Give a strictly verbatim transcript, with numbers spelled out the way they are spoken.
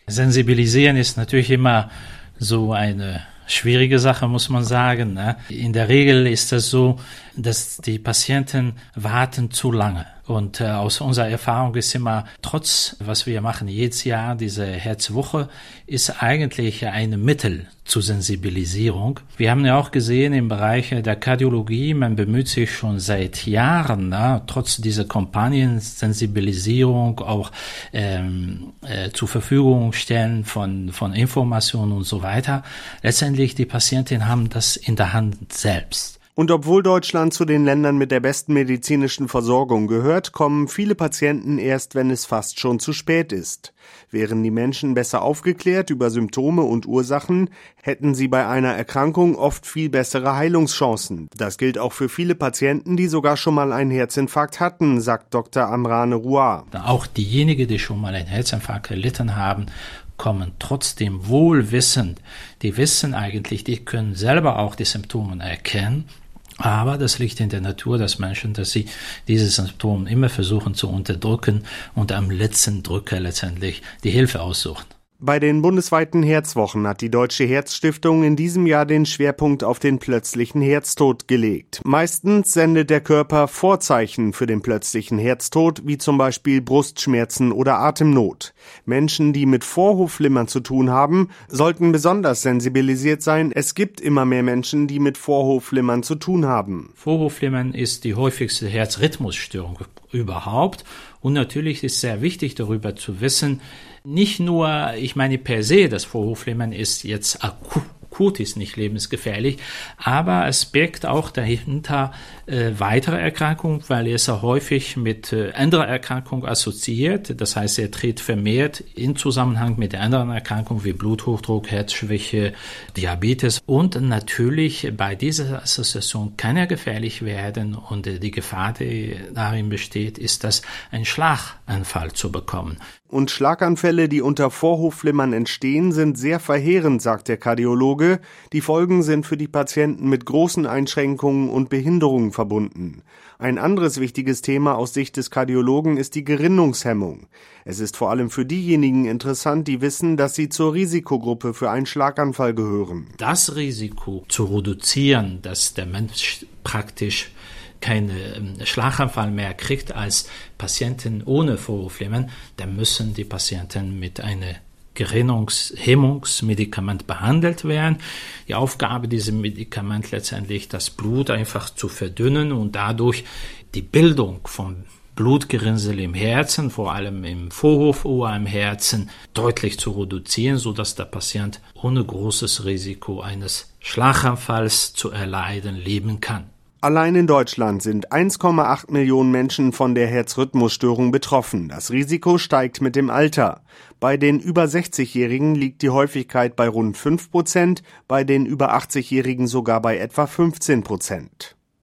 Sensibilisieren ist natürlich immer so eine schwierige Sache, muss man sagen, ne? In der Regel ist es so, dass die Patienten warten zu lange. Und äh, aus unserer Erfahrung ist immer, trotz, was wir machen jedes Jahr, diese Herzwoche, ist eigentlich ein Mittel zur Sensibilisierung. Wir haben ja auch gesehen im Bereich der Kardiologie, man bemüht sich schon seit Jahren, ne, trotz dieser Kampagnen, Sensibilisierung auch ähm, äh, zur Verfügung stellen von, von Informationen und so weiter. Letztendlich, die Patienten haben das in der Hand selbst. Und obwohl Deutschland zu den Ländern mit der besten medizinischen Versorgung gehört, kommen viele Patienten erst, wenn es fast schon zu spät ist. Wären die Menschen besser aufgeklärt über Symptome und Ursachen, hätten sie bei einer Erkrankung oft viel bessere Heilungschancen. Das gilt auch für viele Patienten, die sogar schon mal einen Herzinfarkt hatten, sagt Doktor Amrane Rouar. Auch diejenigen, die schon mal einen Herzinfarkt erlitten haben, kommen trotzdem wohlwissend. Die wissen eigentlich, die können selber auch die Symptome erkennen. Aber das liegt in der Natur des Menschen, dass sie diese Symptome immer versuchen zu unterdrücken und am letzten Drücker letztendlich die Hilfe aussuchen. Bei den bundesweiten Herzwochen hat die Deutsche Herzstiftung in diesem Jahr den Schwerpunkt auf den plötzlichen Herztod gelegt. Meistens sendet der Körper Vorzeichen für den plötzlichen Herztod, wie zum Beispiel Brustschmerzen oder Atemnot. Menschen, die mit Vorhofflimmern zu tun haben, sollten besonders sensibilisiert sein. Es gibt immer mehr Menschen, die mit Vorhofflimmern zu tun haben. Vorhofflimmern ist die häufigste Herzrhythmusstörung überhaupt. Und natürlich ist sehr wichtig, darüber zu wissen, nicht nur, ich meine per se, das Vorhofflimmern ist jetzt akut, akut ist nicht lebensgefährlich, aber es birgt auch dahinter äh, weitere Erkrankungen, weil er ist ja häufig mit äh, anderer Erkrankung assoziiert. Das heißt, er tritt vermehrt in Zusammenhang mit anderen Erkrankungen wie Bluthochdruck, Herzschwäche, Diabetes. Und natürlich bei dieser Assoziation kann er gefährlich werden und äh, die Gefahr, die darin besteht, ist, dass ein Schlaganfall zu bekommen. Und Schlaganfälle, die unter Vorhofflimmern entstehen, sind sehr verheerend, sagt der Kardiologe. Die Folgen sind für die Patienten mit großen Einschränkungen und Behinderungen verbunden. Ein anderes wichtiges Thema aus Sicht des Kardiologen ist die Gerinnungshemmung. Es ist vor allem für diejenigen interessant, die wissen, dass sie zur Risikogruppe für einen Schlaganfall gehören. Das Risiko zu reduzieren, dass der Mensch praktisch keinen Schlaganfall mehr kriegt als Patienten ohne Vorhofflimmern, dann müssen die Patienten mit einem Gerinnungshemmungsmedikament behandelt werden. Die Aufgabe dieses Medikaments letztendlich, das Blut einfach zu verdünnen und dadurch die Bildung von Blutgerinnsel im Herzen, vor allem im Vorhofohr im Herzen, deutlich zu reduzieren, sodass der Patient ohne großes Risiko eines Schlaganfalls zu erleiden leben kann. Allein in Deutschland sind eins Komma acht Millionen Menschen von der Herzrhythmusstörung betroffen. Das Risiko steigt mit dem Alter. Bei den über sechzigjährigen liegt die Häufigkeit bei rund fünf Prozent, bei den über achtzigjährigen sogar bei etwa fünfzehn Prozent.